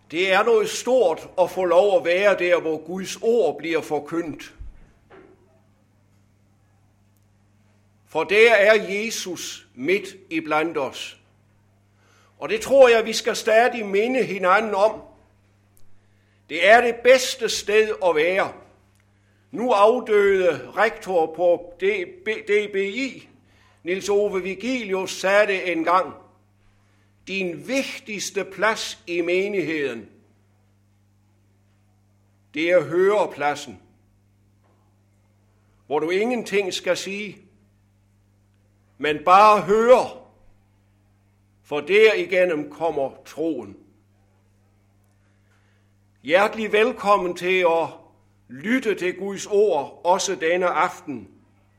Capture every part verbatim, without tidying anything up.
Det er noget stort at få lov at være der, hvor Guds ord bliver forkyndt. For der er Jesus midt iblandt os. Og det tror jeg, vi skal stadig minde hinanden om. Det er det bedste sted at være. Nu afdøde rektor på D B I, Niels Ove Vigilius, sagde det engang. Din vigtigste plads i menigheden, det er hørepladsen, hvor du ingenting skal sige, men bare høre, for derigennem kommer troen. Hjertelig velkommen til at lytte til Guds ord, også denne aften.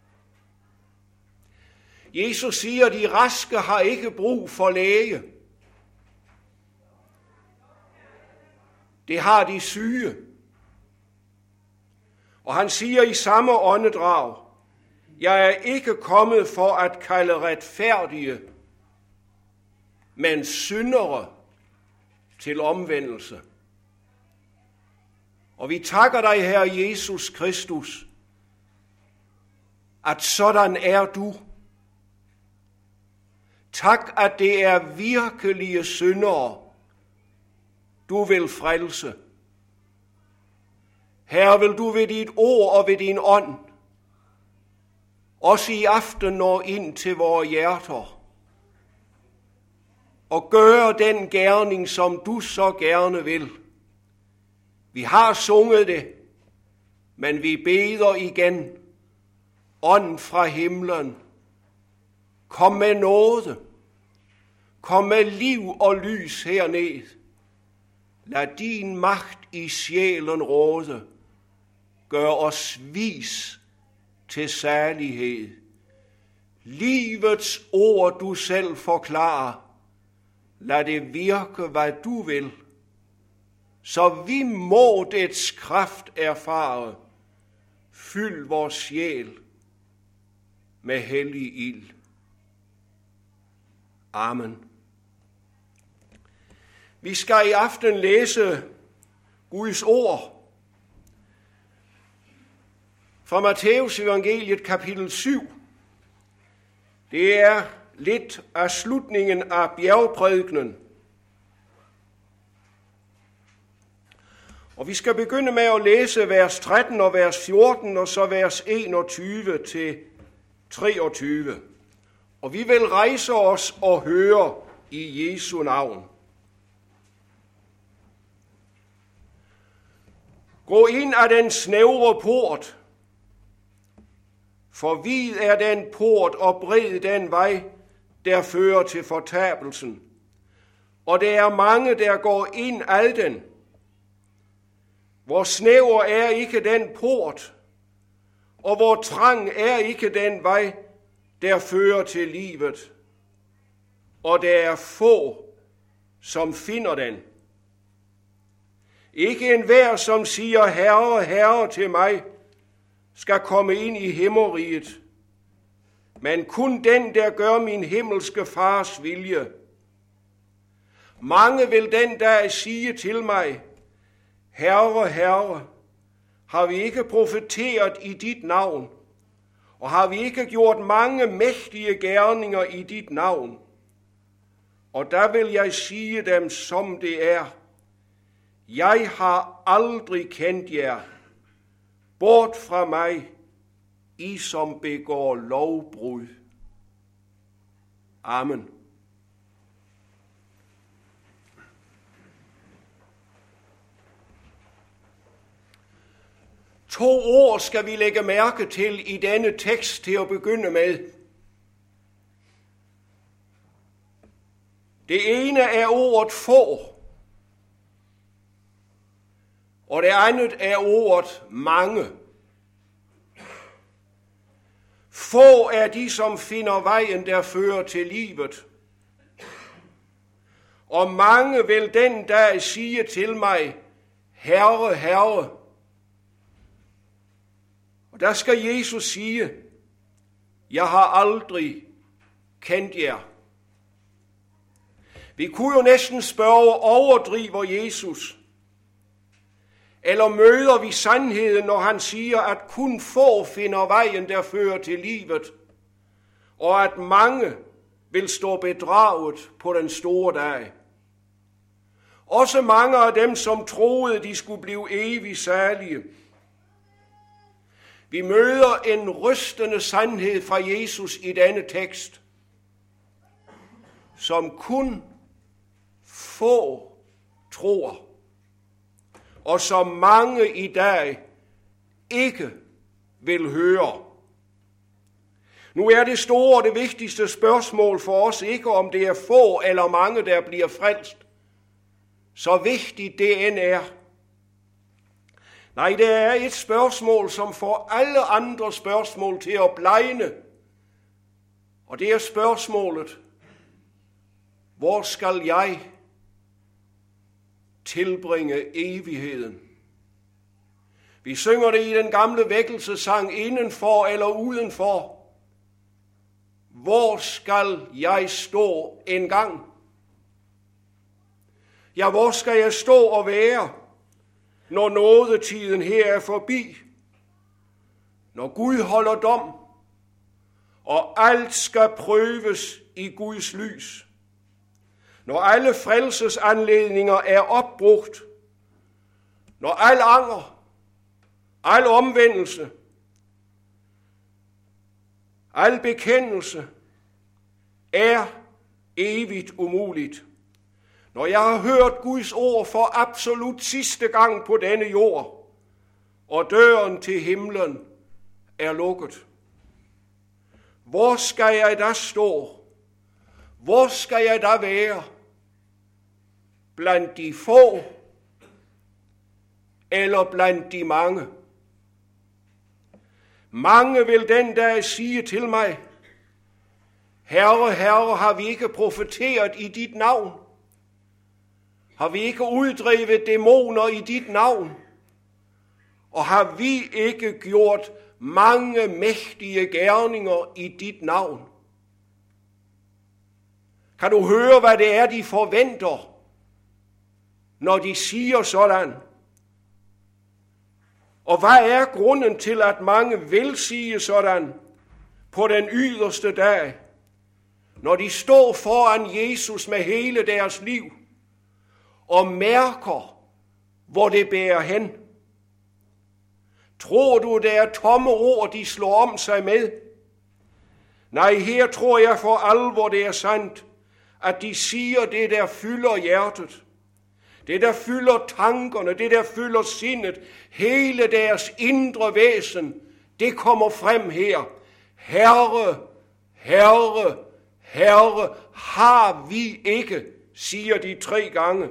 Jesus siger, at de raske har ikke brug for læge. Det har de syge. Og han siger i samme åndedrag, jeg er ikke kommet for at kalde retfærdige, men syndere til omvendelse. Og vi takker dig, Herre Jesus Kristus, at sådan er du. Tak, at det er virkelige syndere, du vil frelse. Herre, vil du ved dit ord og ved din ånd, også i aften nå ind til vores hjerter, og gøre den gerning, som du så gerne vil. Vi har sunget det, men vi beder igen, ånd fra himlen, kom med nåde, kom med liv og lys herned. Lad din magt i sjælen råde, gør os vis til særlighed. Livets ord du selv forklarer, lad det virke, hvad du vil, så vi må dets kraft erfare. Fyld vores sjæl med hellig ild. Amen. Vi skal i aften læse Guds ord fra Matteus evangeliet kapitel syv. Det er lidt af slutningen af bjergprædikenen. Og vi skal begynde med at læse vers tretten og vers fjorten, og så vers enogtyve til treogtyve. Og vi vil rejse os og høre i Jesu navn. Gå ind ad den snævre port, for vid er den port og bred den vej, der fører til fortabelsen. Og der er mange, der går ind ad den. Hvor snæver er ikke den port, og hvor trang er ikke den vej, der fører til livet. Og der er få, som finder den. Ikke enhver, som siger, Herre, Herre til mig, skal komme ind i himmeriget, men kun den, der gør min himmelske fars vilje. Mange vil den dag sige til mig, Herre, Herre, har vi ikke profeteret i dit navn, og har vi ikke gjort mange mægtige gerninger i dit navn? Og der vil jeg sige dem, som det er. Jeg har aldrig kendt jer. Bort fra mig, I som begår lovbrud. Amen. To ord skal vi lægge mærke til i denne tekst til at begynde med. Det ene er ordet få, og det andet er ordet mange. Få er de, som finder vejen, der fører til livet. Og mange vil den dag sige til mig, Herre, Herre. Og der skal Jesus sige, jeg har aldrig kendt jer. Vi kunne jo næsten spørge, overdriver Jesus? Eller møder vi sandheden, når han siger, at kun få finder vejen, der fører til livet, og at mange vil stå bedraget på den store dag? Også mange af dem, som troede, de skulle blive evigt salige. Vi møder en rystende sandhed fra Jesus i denne tekst, som kun få tror, og som mange i dag ikke vil høre. Nu er det store og det vigtigste spørgsmål for os ikke, om det er få eller mange, der bliver frelst, så vigtigt det end er. Nej, det er et spørgsmål, som får alle andre spørgsmål til at blegne. Og det er spørgsmålet: hvor skal jeg tilbringe evigheden? Vi synger det i den gamle vækkelsessang, indenfor eller udenfor. Hvor skal jeg stå engang? Ja, hvor skal jeg stå og være, når nådetiden her er forbi? Når Gud holder dom, og alt skal prøves i Guds lys. Når alle frelsesanledninger er opbrugt. Når al anger, al omvendelse, al bekendelse er evigt umuligt. Når jeg har hørt Guds ord for absolut sidste gang på denne jord, og døren til himlen er lukket. Hvor skal jeg da stå? Hvor skal jeg da være? Blandt de få eller blandt de mange? Mange vil den dag sige til mig: Herre, Herre, har vi ikke profeteret i dit navn? Har vi ikke uddrevet dæmoner i dit navn? Og har vi ikke gjort mange mægtige gerninger i dit navn? Kan du høre, hvad det er, de forventer, når de siger sådan? Og hvad er grunden til, at mange vil sige sådan på den yderste dag, når de står foran Jesus med hele deres liv og mærker, hvor det bærer hen? Tror du, det er tomme ord, de slår om sig med? Nej, her tror jeg for alvor, det er sandt, at de siger det, der fylder hjertet. Det, der fylder tankerne, det, der fylder sindet, hele deres indre væsen, det kommer frem her. Herre, Herre, Herre, har vi ikke, siger de tre gange.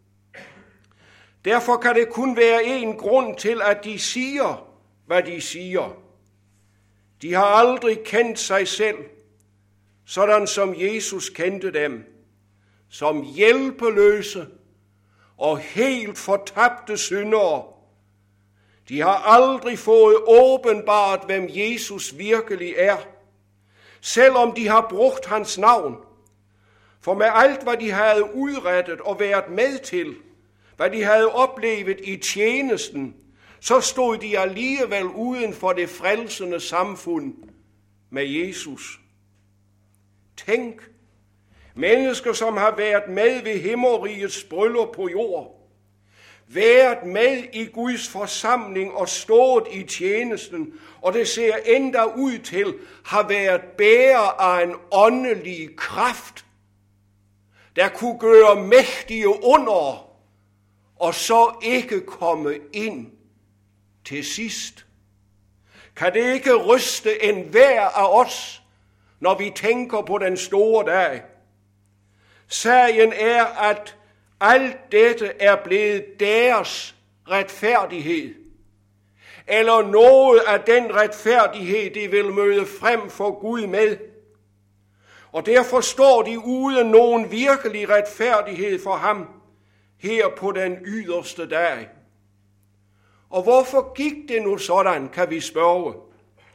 Derfor kan det kun være en grund til, at de siger, hvad de siger. De har aldrig kendt sig selv, sådan som Jesus kendte dem, som hjælpeløse og helt fortabte syndere. De har aldrig fået åbenbart, hvem Jesus virkelig er, selvom de har brugt hans navn. For med alt, hvad de havde udrettet og været med til, hvad de havde oplevet i tjenesten, så stod de alligevel uden for det frelsende samfund med Jesus. Tænk, mennesker, som har været med ved himmerigets bryllup på jord, været med i Guds forsamling og stået i tjenesten, og det ser endda ud til, har været bærer af en åndelig kraft, der kunne gøre mægtige under, og så ikke komme ind til sidst. Kan det ikke ryste enhver af os, når vi tænker på den store dag? Sagen er, at alt dette er blevet deres retfærdighed, eller noget af den retfærdighed, de vil møde frem for Gud med. Og derfor står de uden nogen virkelig retfærdighed for ham her på den yderste dag. Og hvorfor gik det nu sådan, kan vi spørge?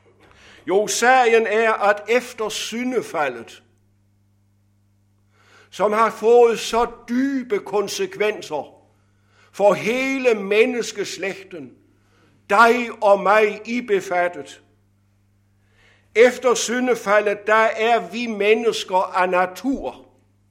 Jo, sagen er, at efter syndefaldet, som har fået så dybe konsekvenser for hele menneskeslægten, dig og mig ibefattet. Efter syndefaldet, der er vi mennesker af natur.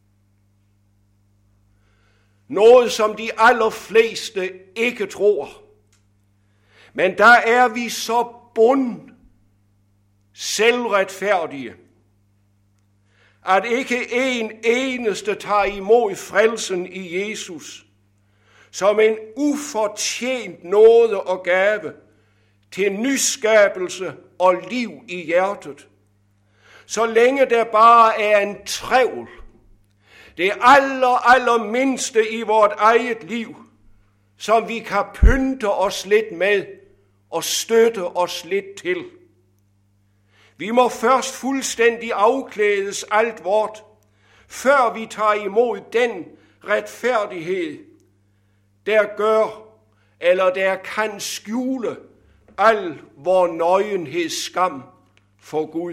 Noget, som de allerfleste ikke tror. Men der er vi så bund selvretfærdige, at ikke en eneste tager imod frelsen i Jesus som en ufortjent nåde og gave til nyskabelse og liv i hjertet. Så længe der bare er en trævl, det aller, aller mindste i vort eget liv, som vi kan pynte os lidt med og støtte os lidt til. Vi må først fuldstændig afklædes alt vort, før vi tager imod den retfærdighed, der gør eller der kan skjule al vor nøgenheds skam for Gud.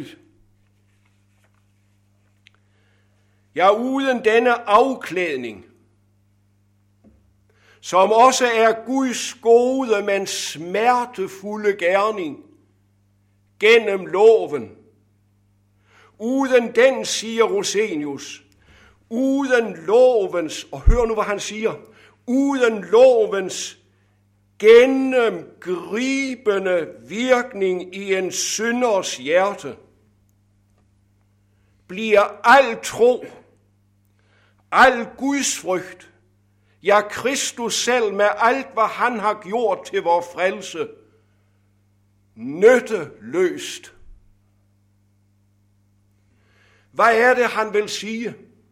Ja, uden denne afklædning, som også er Guds gode, men smertefulde gerning gennem loven, uden den, siger Rosenius, uden lovens, og hør nu, hvad han siger, uden lovens gennemgribende virkning i en synders hjerte, bliver al tro, al Guds frygt, ja, Kristus selv med alt, hvad han har gjort til vor frelse, nytteløst. Hvad er det, han vil sige?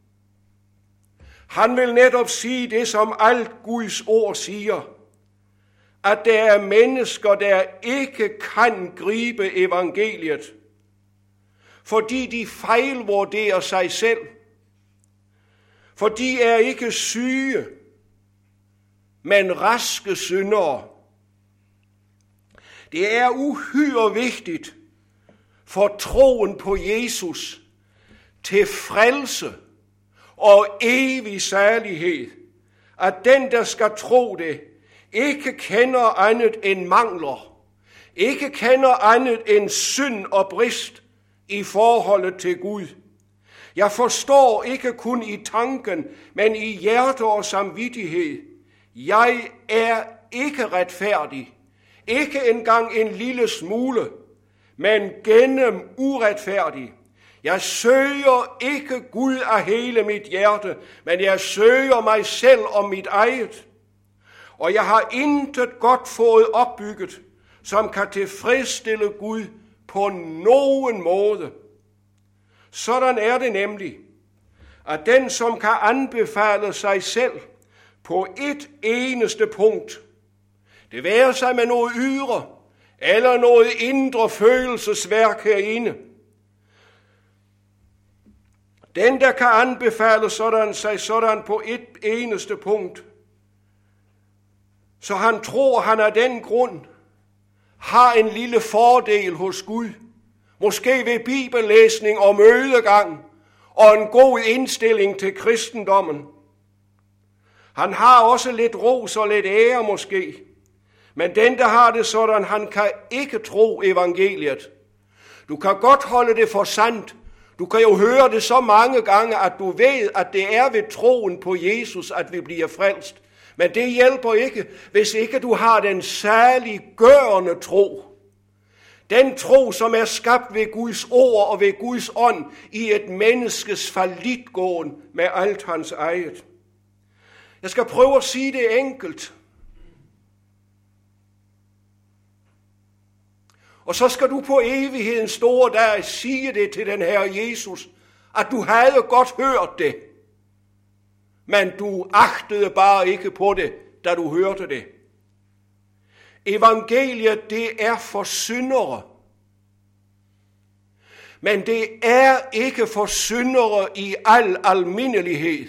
Han vil netop sige det, som alt Guds ord siger, at der er mennesker, der ikke kan gribe evangeliet, fordi de fejlvurderer sig selv, for de er ikke syge, men raske syndere. Det er uhyre vigtigt for troen på Jesus til frelse og evig særlighed, at den, der skal tro det, ikke kender andet end mangler, ikke kender andet end synd og brist i forholdet til Gud. Jeg forstår ikke kun i tanken, men i hjerte og samvittighed. Jeg er ikke retfærdig, ikke engang en lille smule, men gennem uretfærdig. Jeg søger ikke Gud af hele mit hjerte, men jeg søger mig selv og mit eget. Og jeg har intet godt fået opbygget, som kan tilfredsstille Gud på nogen måde. Sådan er det nemlig, at den, som kan anbefale sig selv på et eneste punkt, det være sig med noget ydre eller noget indre følelsesværk herinde, den, der kan anbefale sådan, sig sådan på et eneste punkt, så han tror, han af den grund har en lille fordel hos Gud, måske ved bibellæsning og mødegang og en god indstilling til kristendommen. Han har også lidt ros og lidt ære måske, men den, der har det sådan, han kan ikke tro evangeliet. Du kan godt holde det for sandt. Du kan jo høre det så mange gange, at du ved, at det er ved troen på Jesus, at vi bliver frelst. Men det hjælper ikke, hvis ikke du har den særliggørende tro. Den tro, som er skabt ved Guds ord og ved Guds ånd i et menneskes fallitgåen med alt hans eget. Jeg skal prøve at sige det enkelt. Og så skal du på evighedens store dag sige det til den her Jesus, at du havde godt hørt det, men du agtede bare ikke på det, da du hørte det. Evangeliet, det er for syndere. Men det er ikke for syndere i al almindelighed.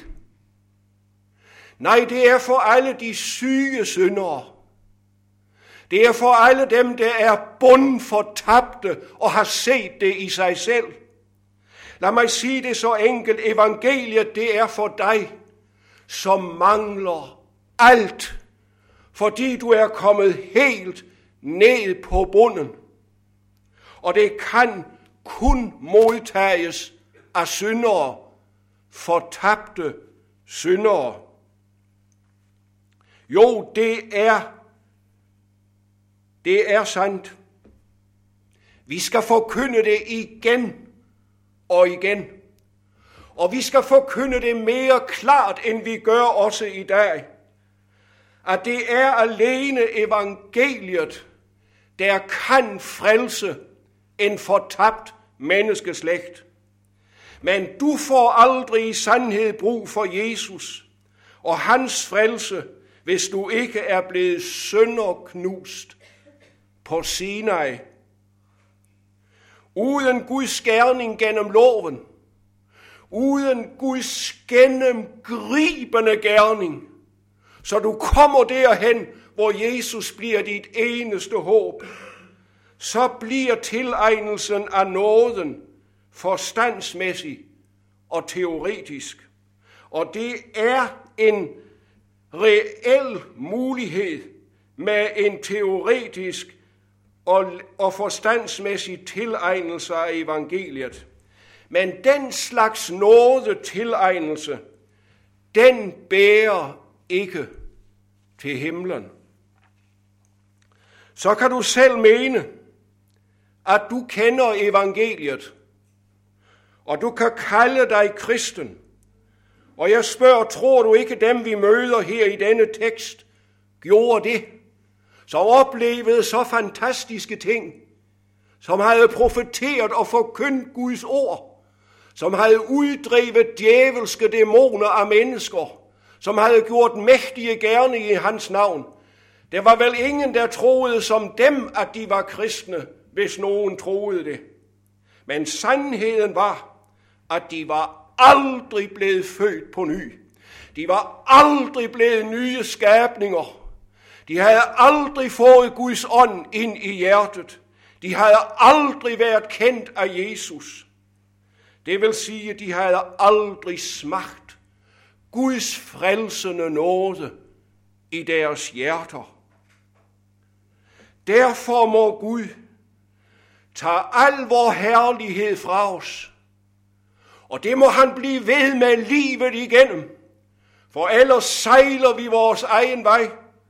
Nej, det er for alle de syge syndere. Det er for alle dem, der er bundfortabte og har set det i sig selv. Lad mig sige det så enkelt. Evangeliet, det er for dig, som mangler alt, fordi du er kommet helt ned på bunden. Og det kan kun modtages af syndere, fortabte syndere. Jo, det er, det er sandt. Vi skal forkynde det igen og igen. Og vi skal forkynde det mere klart, end vi gør også i dag. At det er alene evangeliet, der kan frelse en fortabt menneskeslægt. Men du får aldrig i sandhed brug for Jesus og hans frelse, hvis du ikke er blevet sønderknust på Sinai. Uden Guds gerning gennem loven, uden Guds gennemgribende gerning, så du kommer derhen, hvor Jesus bliver dit eneste håb, så bliver tilegnelsen af nåden forstandsmæssig og teoretisk. Og det er en reel mulighed med en teoretisk og, og forstandsmæssig tilegnelse af evangeliet. Men den slags nåde tilegnelse, den bærer ikke til himlen. Så kan du selv mene, at du kender evangeliet, og du kan kalde dig kristen. Og jeg spørger, tror du ikke dem, vi møder her i denne tekst, gjorde det? Som oplevede så fantastiske ting, som havde profeteret og forkyndt Guds ord, som havde uddrevet djævelske dæmoner af mennesker, som havde gjort mægtige gerninger i hans navn. Der var vel ingen, der troede som dem, at de var kristne, hvis nogen troede det. Men sandheden var, at de var aldrig blevet født på ny. De var aldrig blevet nye skabninger. De havde aldrig fået Guds ånd ind i hjertet. De havde aldrig været kendt af Jesus. Det vil sige, at de havde aldrig smagt Guds frelsende nåde i deres hjerter. Derfor må Gud tage al vor herlighed fra os, og det må han blive ved med livet igennem, for ellers sejler vi vores egen vej.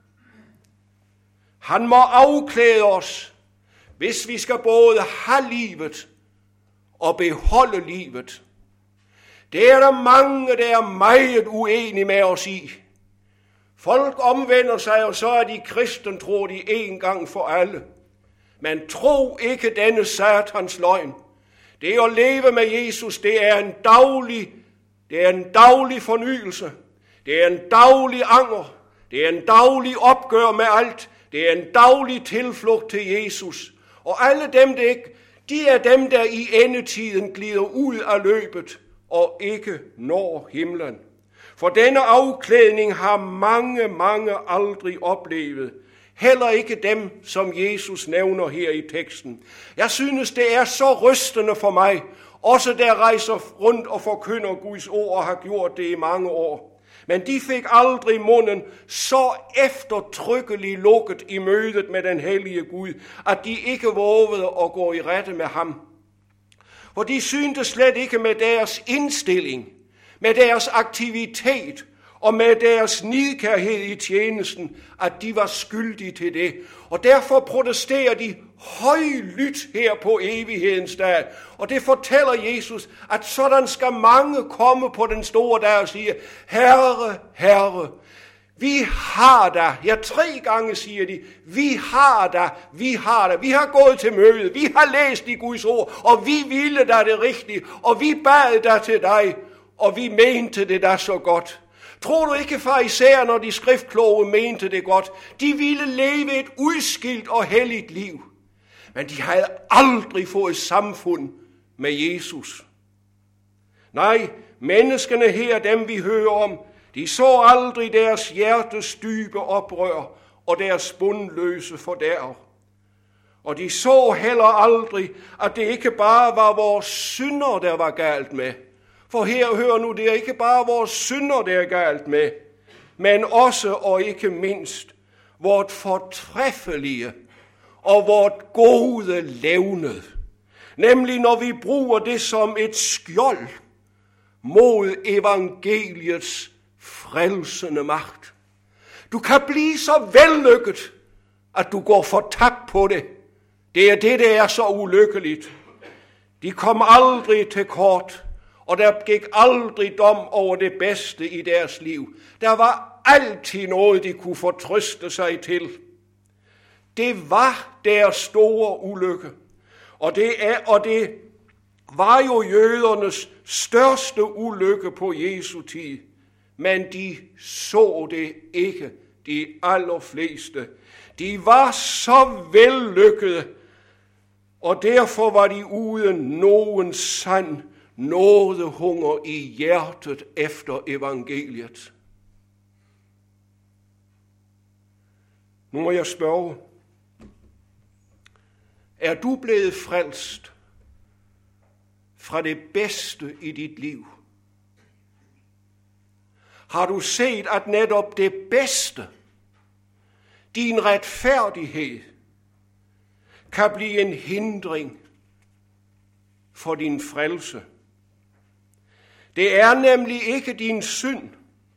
Han må afklæde os, hvis vi skal både have livet og beholde livet. Det er der mange, der er meget uenige med os i. Folk omvender sig, og så er de kristen, tror de en gang for alle. Men tro ikke denne satans løgn. Det at leve med Jesus, det er en daglig, det er en daglig fornyelse. Det er en daglig anger. Det er en daglig opgør med alt. Det er en daglig tilflugt til Jesus. Og alle dem, der ikke, de er dem, der i endetiden glider ud af løbet og ikke når himlen. For denne afklædning har mange, mange aldrig oplevet. Heller ikke dem, som Jesus nævner her i teksten. Jeg synes, det er så rystende for mig, også der rejser rundt og forkynder Guds ord og har gjort det i mange år. Men de fik aldrig munden så eftertrykkeligt lukket i mødet med den hellige Gud, at de ikke vågede at gå i rette med ham. For de syntes slet ikke med deres indstilling, med deres aktivitet og med deres nidkærhed i tjenesten, at de var skyldige til det. Og derfor protesterer de højlydt her på evighedens dag. Og det fortæller Jesus, at sådan skal mange komme på den store dag og sige, Herre, Herre, vi har dig. Ja, tre gange siger de, vi har dig, vi har dig. Vi har gået til møde, vi har læst i Guds ord, og vi ville dig det rigtige, og vi bad dig til dig, og vi mente det da så godt. Tror du ikke, farisæer, når de skriftkloge mente det godt? De ville leve et udskilt og helligt liv. Men de havde aldrig fået samfund med Jesus. Nej, menneskene her, dem vi hører om, de så aldrig deres hjertes dybe oprør og deres bundløse fordærv. Og de så heller aldrig, at det ikke bare var vores synder, der var galt med. For her hører nu, det er ikke bare vores synder, der er galt med, men også og ikke mindst vort fortræffelige og vort gode levned. Nemlig når vi bruger det som et skjold mod evangeliets frelsende magt. Du kan blive så vellykket, at du går fortabt på det. Det er det, der er så ulykkeligt. De kom aldrig til kort, og der gik aldrig dom over det bedste i deres liv. Der var altid noget, de kunne fortrøste sig til. Det var deres store ulykke. Og det, er, og det var jo jødernes største ulykke på Jesu tid. Men de så det ikke, de allerfleste. De var så vellykkede, og derfor var de uden nogen sand nådehunger i hjertet efter evangeliet. Nu må jeg spørge, er du blevet frelst fra det bedste i dit liv? Har du set, at netop det bedste, din retfærdighed, kan blive en hindring for din frelse? Det er nemlig ikke din synd,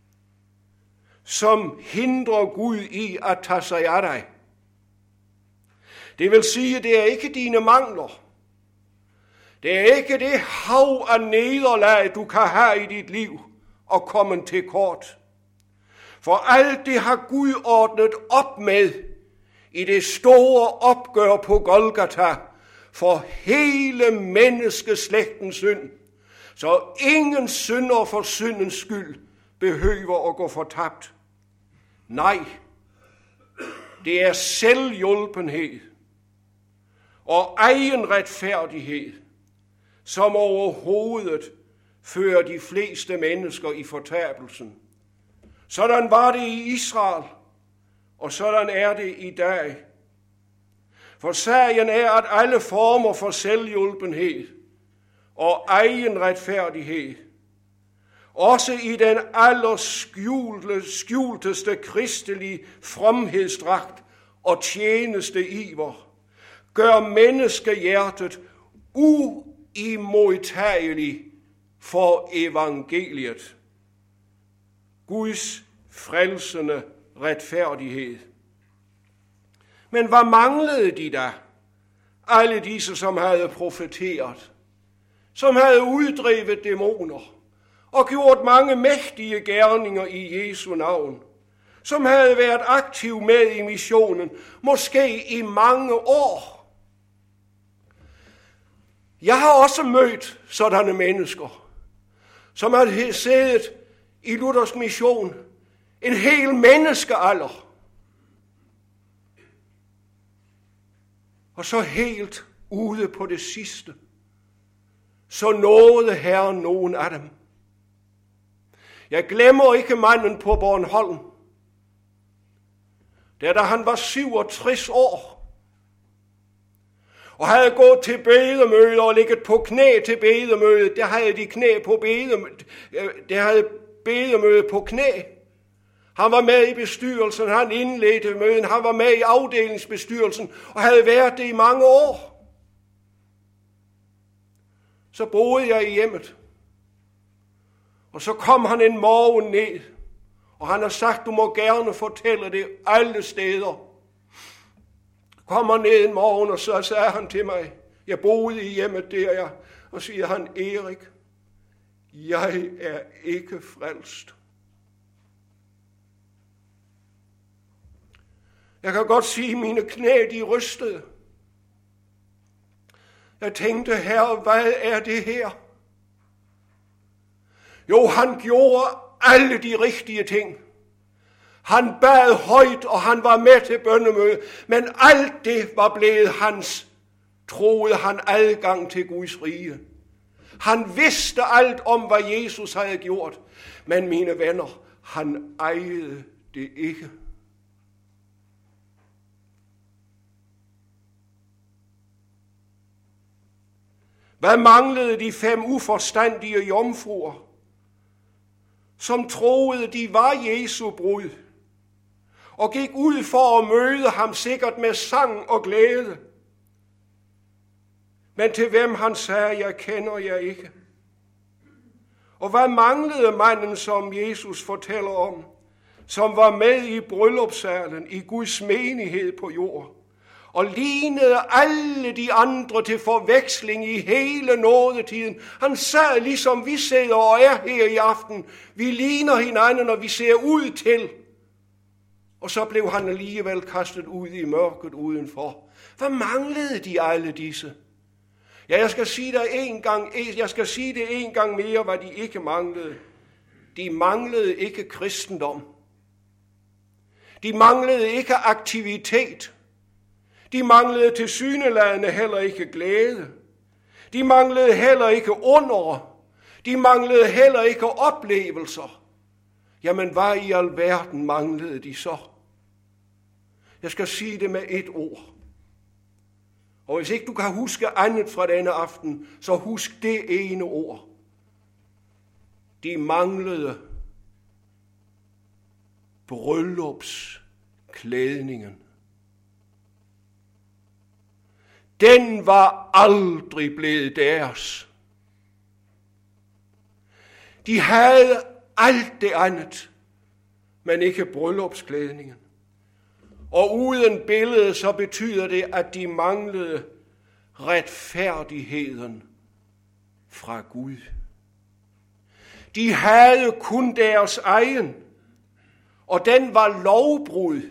som hindrer Gud i at tage sig af dig. Det vil sige, det er ikke dine mangler. Det er ikke det hav af nederlag, du kan have i dit liv og komme til kort. For alt det har Gud ordnet op med i det store opgør på Golgata for hele menneskeslægtens synd. Så ingen synder for syndens skyld behøver at gå fortabt. Nej, det er selvhjulpenhed og egen retfærdighed, som overhovedet fører de fleste mennesker i fortabelsen. Sådan var det i Israel, og sådan er det i dag. For sagen er, at alle former for selvhjulpenhed og egen retfærdighed, også i den allerskjulteste kristelige fromhedsdragt og tjeneste iver, gør menneskehjertet uimodtageligt for evangeliet. Guds frelsende retfærdighed. Men hvad manglede de da? Alle disse, som havde profeteret, som havde uddrevet dæmoner og gjort mange mægtige gerninger i Jesu navn, som havde været aktiv med i missionen, måske i mange år. Jeg har også mødt sådanne mennesker, som har siddet i Luthers mission en hel menneskealder, og så helt ude på det sidste, så nåede Herren nogen af dem. Jeg glemmer ikke manden på Bornholm, der da han var syvogtres år, og havde gået til bedemøde og ligget på knæ til bedemøde. Der havde de knæ på bedemøde. Der havde bedemøde på knæ. Han var med i bestyrelsen, han indledte møden, han var med i afdelingsbestyrelsen og havde været det i mange år. Så boede jeg i hjemmet. Og så kom han en morgen ned, og han har sagt, du må gerne fortælle det alle steder. Kommer ned en morgen, og så sagde han til mig, jeg boede i hjemmet der, jeg, og siger han, Erik, jeg er ikke frelst. Jeg kan godt sige, at mine knæ, de rystede. Jeg tænkte, Herre, hvad er det her? Jo, han gjorde alle de rigtige ting. Han bad højt, og han var med til bønnemøde, men alt det var blevet hans, troede han, adgang til Guds rige. Han vidste alt om, hvad Jesus havde gjort, men mine venner, han ejede det ikke. Hvad manglede de fem uforstandige jomfruer, som troede, de var Jesu brud, og gik ud for at møde ham sikkert med sang og glæde, men til hvem han sagde, jeg kender jer ikke. Og hvad manglede manden, som Jesus fortæller om, som var med i bryllupssalen i Guds menighed på jord, og lignede alle de andre til forveksling i hele nådetiden. Han sad ligesom vi sidder og er her i aften. Vi ligner hinanden, når vi ser ud til. Og så blev han alligevel kastet ud i mørket udenfor. Hvad manglede de alle disse? Ja, jeg skal sige det en gang, jeg skal sige det en gang mere, hvad de ikke manglede. De manglede ikke kristendom. De manglede ikke aktivitet. De manglede tilsyneladende heller ikke glæde. De manglede heller ikke under. De manglede heller ikke oplevelser. Jamen, hvad i alverden manglede de så? Jeg skal sige det med et ord. Og hvis ikke du kan huske andet fra denne aften, så husk det ene ord. De manglede bryllupsklædningen. Den var aldrig blevet deres. De havde alt det andet, men ikke bryllupsklædningen. Og uden billede, så betyder det, at de manglede retfærdigheden fra Gud. De havde kun deres egen, og den var lovbrud,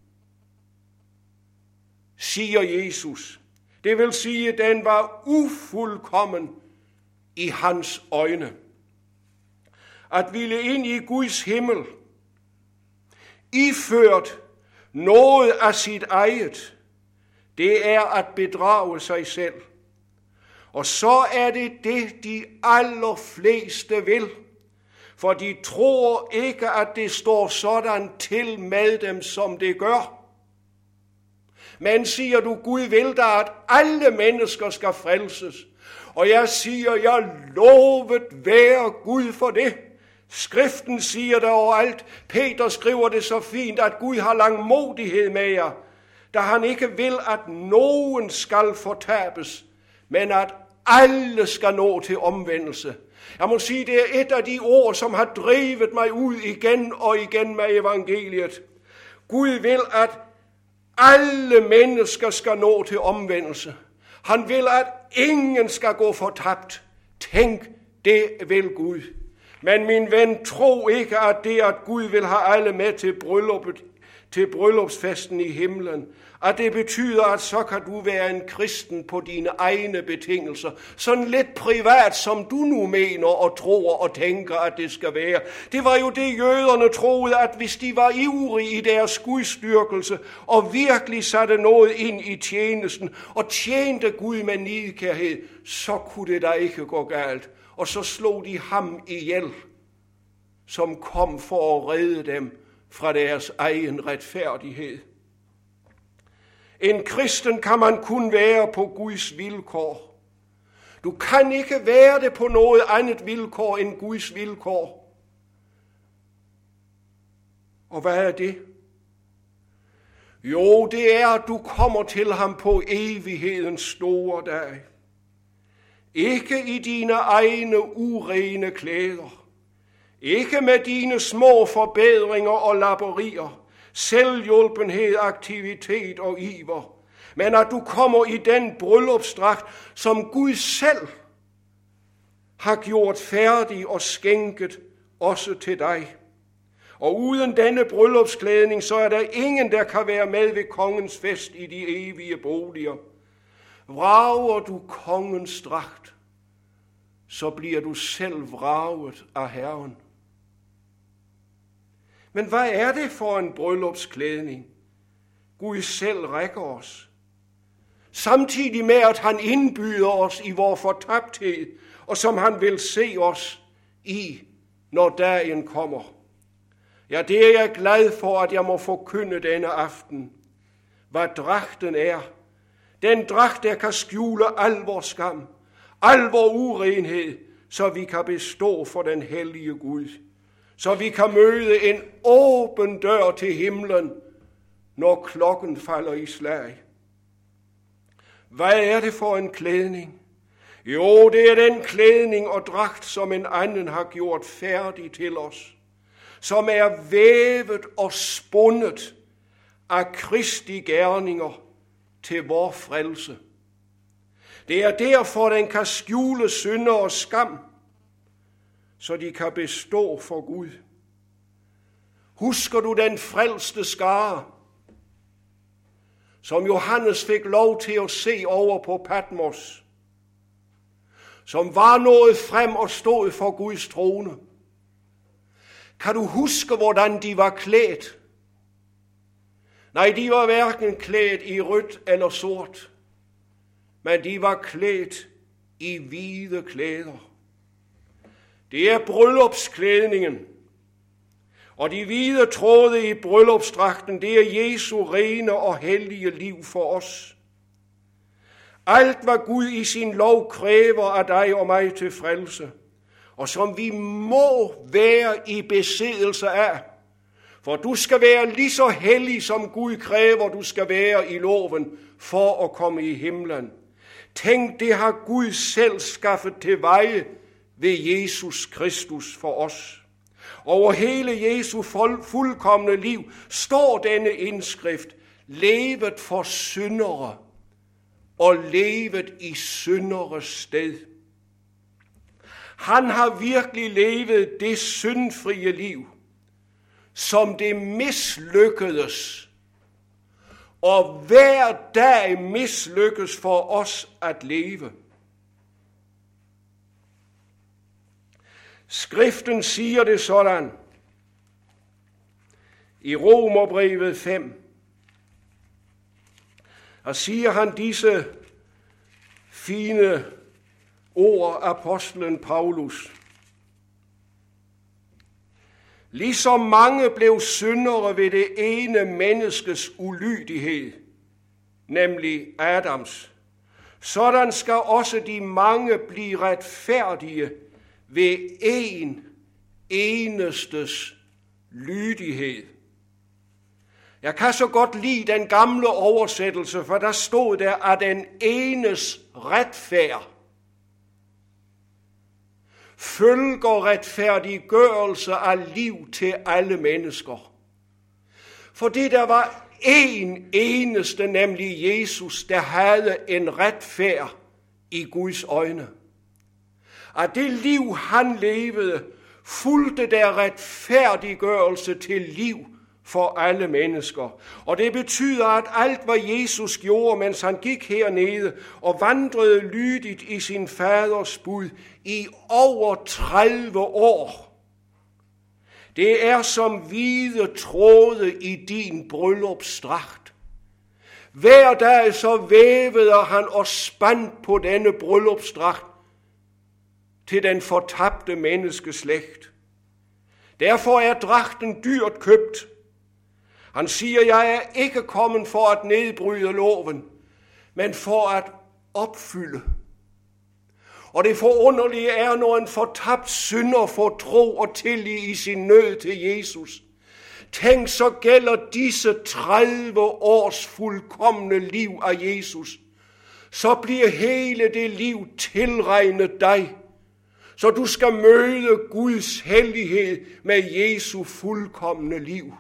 siger Jesus. Det vil sige, at den var ufuldkommen i hans øjne. At ville ind i Guds himmel, iført noget af sit eget, det er at bedrage sig selv. Og så er det det, de allerfleste vil. For de tror ikke, at det står sådan til med dem, som det gør. Men siger du, Gud vil da, at alle mennesker skal frelses. Og jeg siger, jeg lovet være Gud for det. Skriften siger det overalt. Peter skriver det så fint, at Gud har langmodighed med jer, da han ikke vil, at nogen skal fortabes, men at alle skal nå til omvendelse. Jeg må sige, det er et af de ord, som har drevet mig ud igen og igen med evangeliet. Gud vil, at alle mennesker skal nå til omvendelse. Han vil, at ingen skal gå fortabt. Tænk, det vil Gud. Men min ven, tro ikke, at det, at Gud vil have alle med til brylluppet, til bryllupsfesten i himlen, at det betyder, at så kan du være en kristen på dine egne betingelser. Sådan lidt privat, som du nu mener og tror og tænker, at det skal være. Det var jo det, jøderne troede, at hvis de var ivrige i deres gudstyrkelse og virkelig satte noget ind i tjenesten og tjente Gud med nidkærhed, så kunne det da ikke gå galt. Og så slog de ham ihjel, som kom for at redde dem fra deres egen retfærdighed. En kristen kan man kun være på Guds vilkår. Du kan ikke være det på noget andet vilkår end Guds vilkår. Og hvad er det? Jo, det er, at du kommer til ham på evighedens store dag. Ikke i dine egne urene klæder. Ikke med dine små forbedringer og lapperier, selvhjulpenhed, aktivitet og iver, men at du kommer i den bryllupsdragt, som Gud selv har gjort færdig og skænket også til dig. Og uden denne bryllupsklædning, så er der ingen, der kan være med ved kongens fest i de evige boliger. Vrager du kongens dragt, så bliver du selv vraget af Herren. Men hvad er det for en bryllupsklædning, Gud selv rækker os? Samtidig med, at han indbyder os i vor fortabthed, og som han vil se os i, når dagen kommer. Ja, det er jeg glad for, at jeg må forkynde denne aften, hvad dragten er. Den dragt, der kan skjule al vor skam, al vor urenhed, så vi kan bestå for den hellige Gud. Så vi kan møde en åben dør til himlen, når klokken falder i slag. Hvad er det for en klædning? Jo, det er den klædning og dragt, som en anden har gjort færdig til os, som er vævet og spundet af Kristi gerninger til vor frelse. Det er derfor, den kan skjule synder og skam, så de kan bestå for Gud. Husker du den frelste skare, som Johannes fik lov til at se over på Patmos, som var nået frem og stod for Guds trone? Kan du huske, hvordan de var klædt? Nej, de var hverken klædt i rødt eller sort, men de var klædt i hvide klæder. Det er bryllupsklædningen, og de hvide tråde i bryllupsdragten, det er Jesu rene og hellige liv for os. Alt, hvad Gud i sin lov kræver af dig og mig til frelse, og som vi må være i besiddelse af, for du skal være lige så hellig, som Gud kræver, du skal være i loven, for at komme i himlen. Tænk, det har Gud selv skaffet til veje ved Jesus Kristus for os. Over hele Jesu fuldkomne liv står denne indskrift: levet for syndere og levet i synderes sted. Han har virkelig levet det syndfrie liv, som det mislykkedes, og hver dag mislykkes for os at leve. Skriften siger det sådan i Romerbrevet fem. Og siger han disse fine ord, apostlen Paulus: ligesom mange blev syndere ved det ene menneskes ulydighed, nemlig Adams, sådan skal også de mange blive retfærdige ved en enestes lydighed. Jeg kan så godt lide den gamle oversættelse, for der stod der, at den enes retfærd følger retfærdiggørelse af liv til alle mennesker. For det der var en eneste, nemlig Jesus, der havde en retfærd i Guds øjne. At det liv, han levede, fulgte der retfærdiggørelse til liv for alle mennesker. Og det betyder, at alt, hvad Jesus gjorde, mens han gik hernede og vandrede lydigt i sin faders bud i over tredive år, det er som hvide tråde i din bryllupsdragt. Hver dag så vævede han og spændt på denne bryllupsdragt til den fortabte menneskeslægt. Derfor er dragten dyrt købt. Han siger, jeg er ikke kommet for at nedbryde loven, men for at opfylde. Og det forunderlige er, når en fortabt synder får tro og tillid i sin nød til Jesus. Tænk, så gælder disse tredive års fuldkomne liv af Jesus. Så bliver hele det liv tilregnet dig, så du skal møde Guds hellighed med Jesu fuldkomne liv.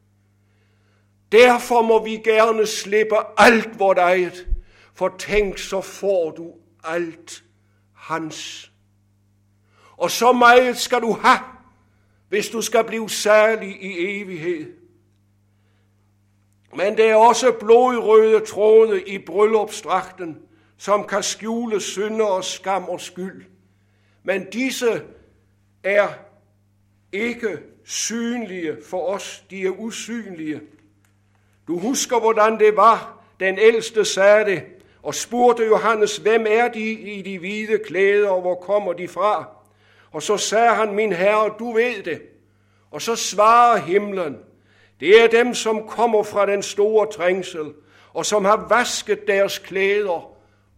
Derfor må vi gerne slippe alt vort eget, for tænk, så får du alt hans. Og så meget skal du have, hvis du skal blive særlig i evighed. Men der er også blodrøde tråde i bryllupsdragten, som kan skjule synder og skam og skyld. Men disse er ikke synlige for os, de er usynlige. Du husker, hvordan det var, den ældste sagde det, og spurgte Johannes, hvem er de i de hvide klæder, og hvor kommer de fra? Og så sagde han, min herre, du ved det. Og så svarer himlen, det er dem, som kommer fra den store trængsel, og som har vasket deres klæder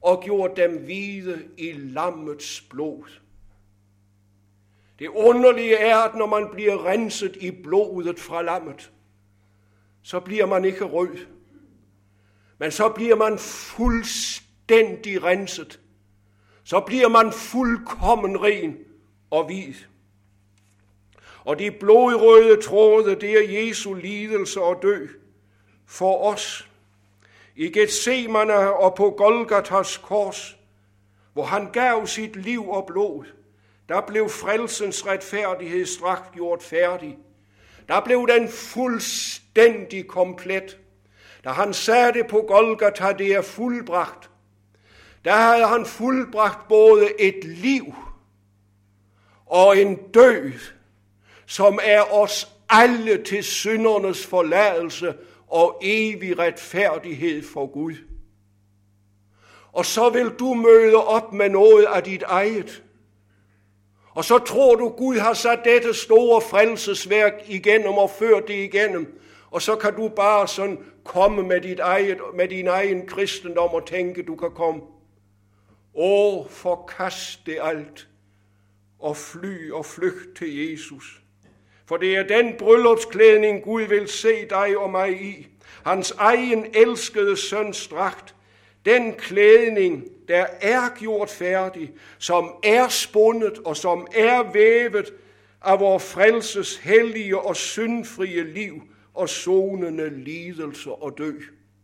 og gjort dem hvide i lammets blod. Det underlige er, at når man bliver renset i blodet fra lammet, så bliver man ikke rød, men så bliver man fuldstændig renset. Så bliver man fuldkommen ren og hvid. Og de blodrøde tråde, det er Jesu lidelse og død for os. I Getsemane og på Golgatas kors, hvor han gav sit liv og blod, der blev frelsens retfærdighed straks gjort færdig. Der blev den fuldstændig komplet. Da han sagde det på Golgata, det er fuldbragt, der havde han fuldbragt både et liv og en død, som er os alle til syndernes forladelse og evig retfærdighed for Gud. Og så vil du møde op med noget af dit eget. Og så tror du, Gud har sat dette store frelsesværk igennem og ført det igennem. Og så kan du bare sådan komme med, dit eget, med din egen kristendom og tænke, du kan komme. Åh, forkast det alt og fly og flygt til Jesus. For det er den bryllupsklædning, Gud vil se dig og mig i. Hans egen elskede søns dragt. Den klædning, der er gjort færdig, som er spundet og som er vævet af vor frelses hellige og syndfrie liv og sonende lidelse og død.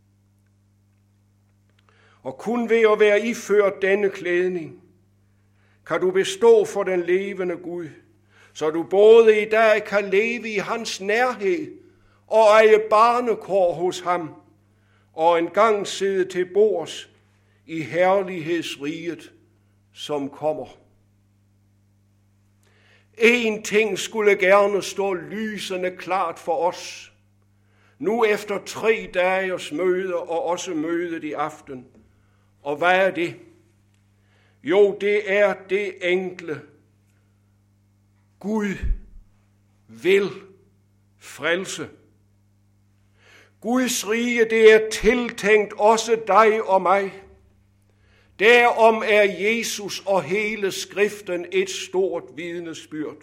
Og kun ved at være iført denne klædning, kan du bestå for den levende Gud, så du både i dag kan leve i hans nærhed og eje barnekår hos ham, og engang sidde til bords i herlighedsriget, som kommer. En ting skulle gerne stå lysende klart for os, nu efter tre dages møde og også mødet i aften. Og hvad er det? Jo, det er det enkle. Gud vil frelse. Guds rige, det er tiltænkt også dig og mig. Derom er Jesus og hele skriften et stort vidnesbyrd.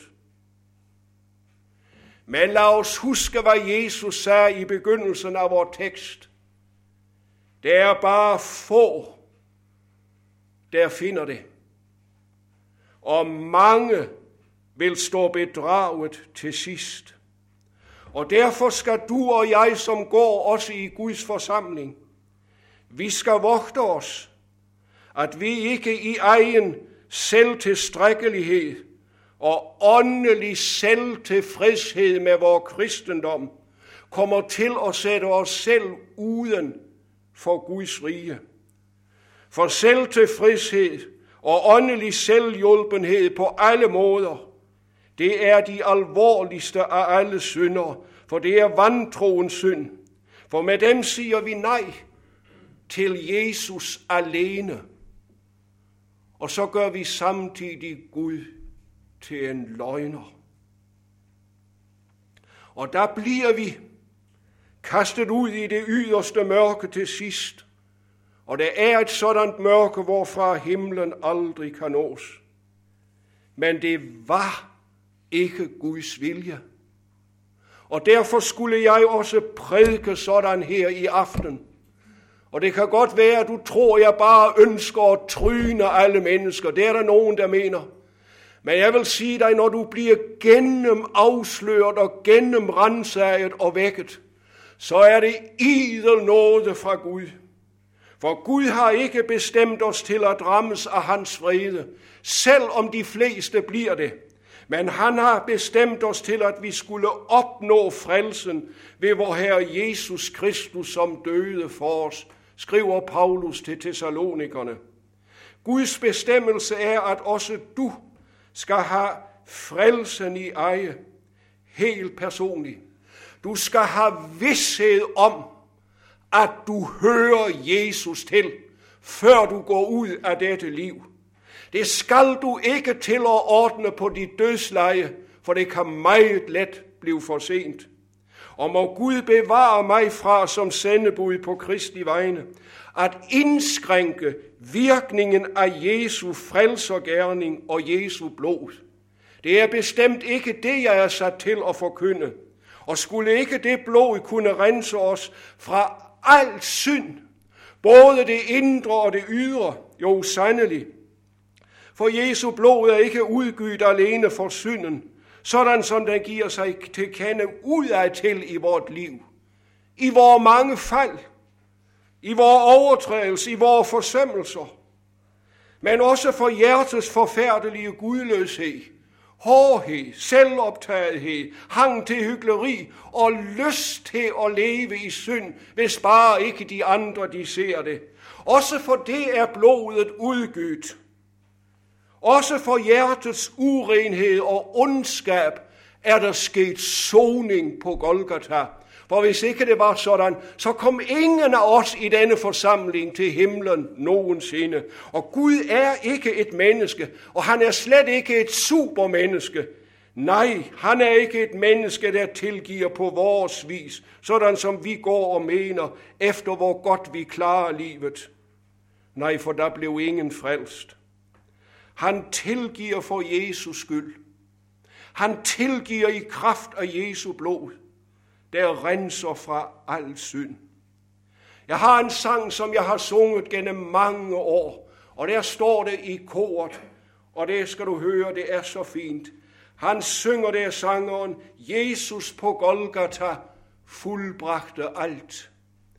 Men lad os huske, hvad Jesus sagde i begyndelsen af vores tekst. Det er bare få, der finder det. Og mange vil stå bedraget til sidst. Og derfor skal du og jeg, som går også i Guds forsamling, vi skal vogte os, at vi ikke i egen selvtilstrækkelighed og åndelig selvtilfredshed med vores kristendom kommer til at sætte os selv uden for Guds rige. For selvtilfredshed og åndelig selvhjulpenhed på alle måder, det er de alvorligste af alle synder, for det er vantroens synd. For med dem siger vi nej til Jesus alene. Og så gør vi samtidig Gud til en løgner. Og der bliver vi kastet ud i det yderste mørke til sidst. Og det er et sådan mørke, hvorfra himlen aldrig kan nås. Men det var ikke Guds vilje. Og derfor skulle jeg også prædike sådan her i aften. Og det kan godt være, at du tror, jeg bare ønsker at tryne alle mennesker. Det er der nogen, der mener. Men jeg vil sige dig, når du bliver gennem afsløret og gennem ransaget og vækket, så er det idel nåde fra Gud. For Gud har ikke bestemt os til at rammes af hans vrede, selv om de fleste bliver det. Men han har bestemt os til, at vi skulle opnå frelsen ved vor Herre Jesus Kristus, som døde for os, skriver Paulus til Thessalonikerne. Guds bestemmelse er, at også du skal have frelsen i eje, helt personligt. Du skal have vished om, at du hører Jesus til, før du går ud af dette liv. Det skal du ikke til at ordne på dit dødsleje, for det kan meget let blive for sent. Og må Gud bevare mig fra som sendebud på Kristi vegne, at indskrænke virkningen af Jesu frelsergerning og Jesu blod. Det er bestemt ikke det, jeg er sat til at forkynde. Og skulle ikke det blod kunne rense os fra al synd, både det indre og det ydre, jo sandelig. For Jesu blod er ikke udgydt alene for synden, sådan som den giver sig til kende udad til i vort liv. I vores mange fald, i vores overtrædelse, i vores forsømmelser, men også for hjertets forfærdelige gudløshed, hårdhed, selvoptagethed, hang til hykleri og lyst til at leve i synd, hvis bare ikke de andre de ser det. Også for det er blodet udgydt. Også for hjertets urenhed og ondskab er der sket soning på Golgata. For hvis ikke det var sådan, så kom ingen af os i denne forsamling til himlen nogensinde. Og Gud er ikke et menneske, og han er slet ikke et supermenneske. Nej, han er ikke et menneske, der tilgiver på vores vis, sådan som vi går og mener, efter hvor godt vi klarer livet. Nej, for der blev ingen frelst. Han tilgiver for Jesus skyld. Han tilgiver i kraft af Jesu blod, der renser fra al synd. Jeg har en sang, som jeg har sunget gennem mange år, og der står det i koret, og det skal du høre, det er så fint. Han synger der sangeren, Jesus på Golgata fuldbragte alt.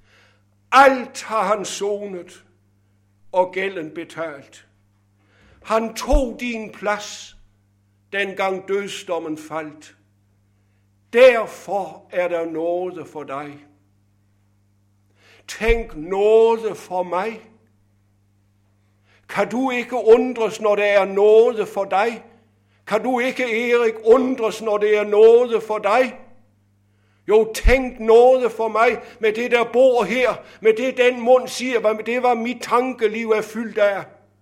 Alt har han sonet, og gælden betalt. Han tog din plads, dengang dødsdommen faldt. Derfor er der nåde for dig. Tænk nåde for mig. Kan du ikke undres, når der er nåde for dig? Kan du ikke, Erik, undres, når det er nåde for dig? Jo, tænk nåde for mig med det, der bor her, med det, den mund siger, hvad det var mit tankeliv er fyldt af.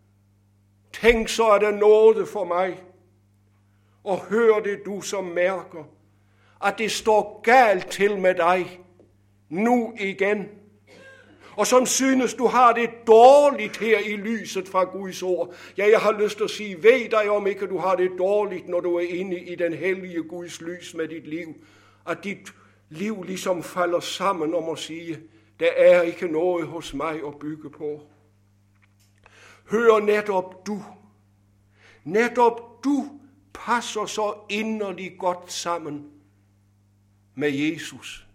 Tænk, så er der nåde for mig. Og hør det, du som mærker, at det står galt til med dig nu igen. Og som synes, du har det dårligt her i lyset fra Guds ord. Ja, jeg har lyst til at sige, ved dig om ikke, du har det dårligt, når du er inde i den hellige Guds lys med dit liv. At dit liv ligesom falder sammen om at sige, der er ikke noget hos mig at bygge på. Hør netop du. Netop du passer så inderligt godt sammen med Jesus.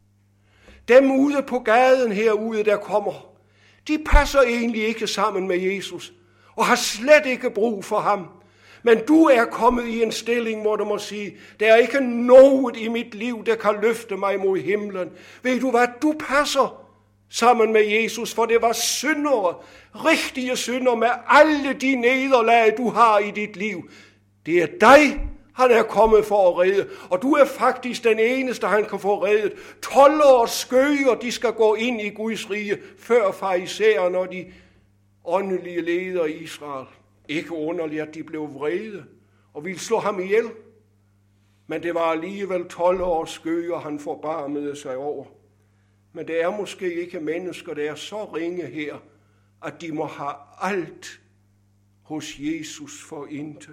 Dem ude på gaden herude, der kommer, de passer egentlig ikke sammen med Jesus, og har slet ikke brug for ham. Men du er kommet i en stilling, hvor du må sige, der er ikke noget i mit liv, der kan løfte mig mod himlen. Ved du hvad, du passer sammen med Jesus, for det var syndere, rigtige syndere med alle de nederlag, du har i dit liv. Det er dig, han er kommet for at redde, og du er faktisk den eneste, han kan få reddet. Toldere og skøger, de skal gå ind i Guds rige, før farisæerne og de åndelige ledere i Israel. Ikke underligt, at de blev vrede og ville slå ham ihjel. Men det var alligevel toldere og skøger, han forbarmede sig over. Men det er måske ikke mennesker, der er så ringe her, at de må have alt hos Jesus for intet.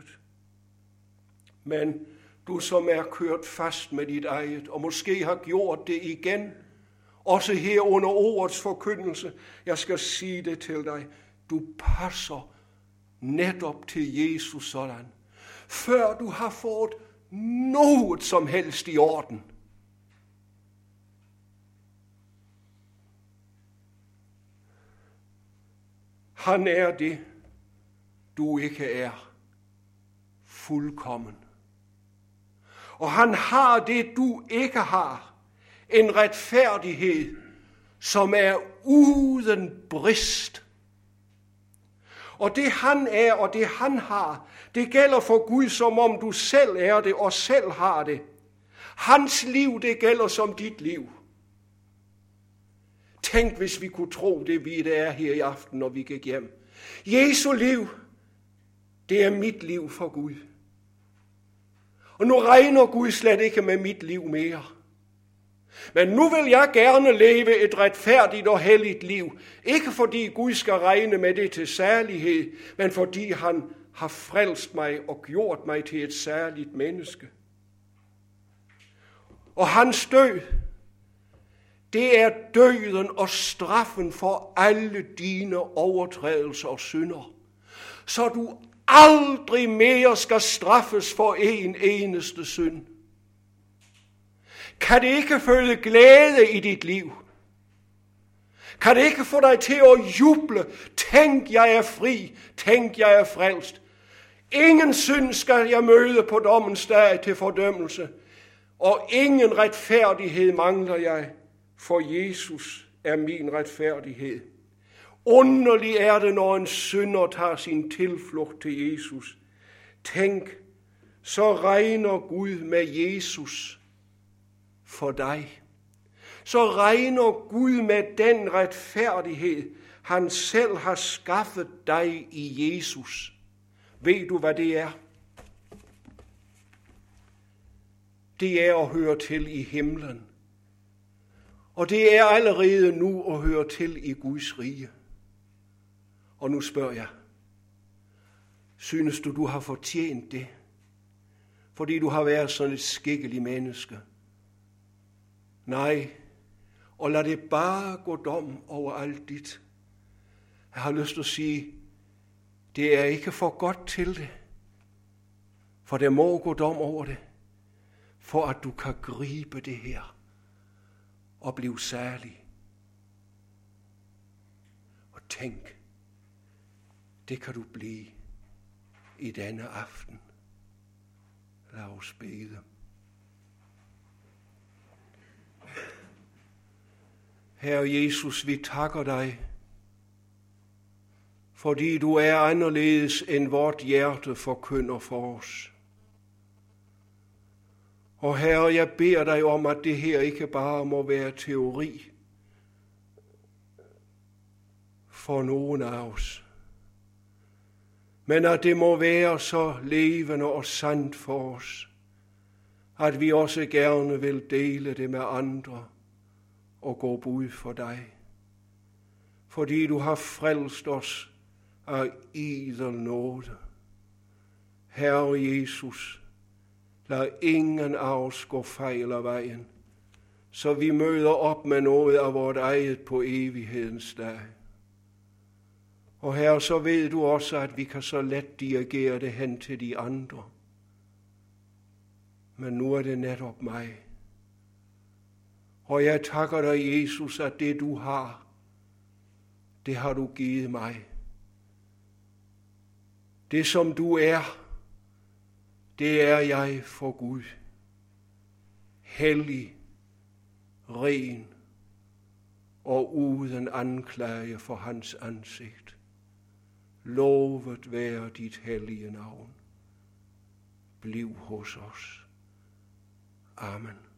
Men du som er kørt fast med dit eget, og måske har gjort det igen, også her under ordets forkyndelse, jeg skal sige det til dig, du passer netop til Jesus sådan, før du har fået noget som helst i orden. Han er det, du ikke er, fuldkommen. Og han har det, du ikke har, en retfærdighed, som er uden brist. Og det han er, og det han har, det gælder for Gud, som om du selv er det, og selv har det. Hans liv, det gælder som dit liv. Tænk, hvis vi kunne tro det, vi der er her i aften, når vi gik hjem. Jesu liv, det er mit liv for Gud. Og nu regner Gud slet ikke med mit liv mere. Men nu vil jeg gerne leve et retfærdigt og helligt liv. Ikke fordi Gud skal regne med det til særlighed, men fordi han har frelst mig og gjort mig til et særligt menneske. Og hans død, det er døden og straffen for alle dine overtrædelser og synder. Så du aldrig mere skal straffes for en eneste synd. Kan det ikke føle glæde i dit liv? Kan det ikke få dig til at juble? Tænk, jeg er fri. Tænk, jeg er frelst. Ingen synd skal jeg møde på dommens dag til fordømmelse. Og ingen retfærdighed mangler jeg, for Jesus er min retfærdighed. Underlig er det, når en synder tager sin tilflugt til Jesus. Tænk, så regner Gud med Jesus for dig. Så regner Gud med den retfærdighed, han selv har skaffet dig i Jesus. Ved du, hvad det er? Det er at høre til i himlen. Og det er allerede nu at høre til i Guds rige. Og nu spørger jeg, synes du, du har fortjent det? Fordi du har været sådan et skikkeligt menneske? Nej, og lad det bare gå dom over alt dit. Jeg har lyst til at sige, det er ikke for godt til det. For der må gå dom over det, for at du kan gribe det her og blive særlig. Og tænk, det kan du blive i denne aften. Lad os bede. Herre Jesus, vi takker dig, fordi du er anderledes end vort hjerte forkynder for os. Og Herre, jeg beder dig om, at det her ikke bare må være teori for nogen af os, men at det må være så levende og sandt for os, at vi også gerne vil dele det med andre og gå bud for dig. Fordi du har frelst os af idel nåde. Herre Jesus, lad ingen af os gå fejl af vejen, så vi møder op med noget af vort eget på evighedens dag. Og Herre, så ved du også, at vi kan så let dirigere det hen til de andre. Men nu er det netop mig. Og jeg takker dig, Jesus, at det du har, det har du givet mig. Det som du er, det er jeg for Gud. Hellig, ren og uden anklage for hans ansigt. Lovet være dit hellige navn. Bliv hos os. Amen.